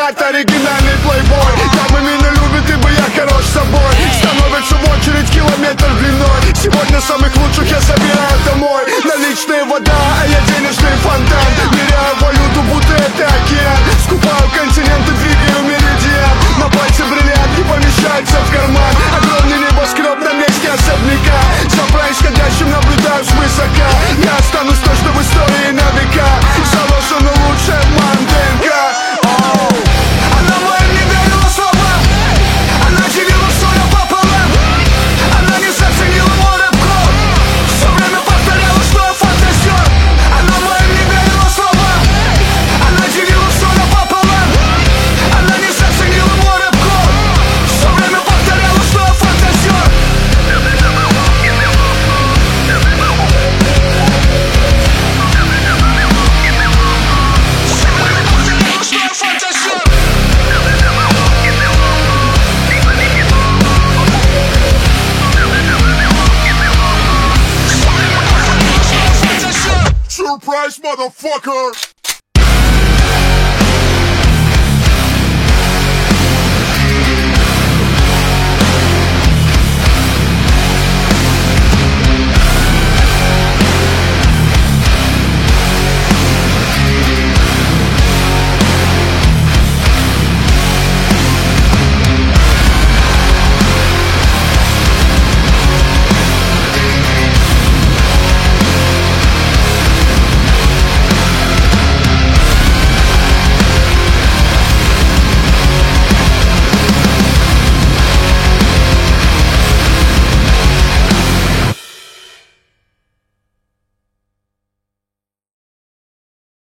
говорят, оригинальный плейбой. Дамы меня любят, ибо я хорош собой. Становятся в очередь километр длиной. Сегодня самых лучших я собираю домой. Наличная вода, а я денежный фонтан. Меряю валюту, будто это океан. Скупаю континенты, двигаю меридиан. На пальце бриллиант не помещается в карман. Огромный небоскреб на месте особняка. За происходящим наблюдаю свысока. Я останусь точно в истории на века. Заложена лучшая манденка. Она моим не верила словам. Она делила все пополам. Она не заценила мой рэп-код. Все время повторяла, что я фантазер. Она моим не верила словам. Она делила все пополам. Она не заценила мой рэп-код. Все время повторяла, что я фантазер. Surprise, motherfucker!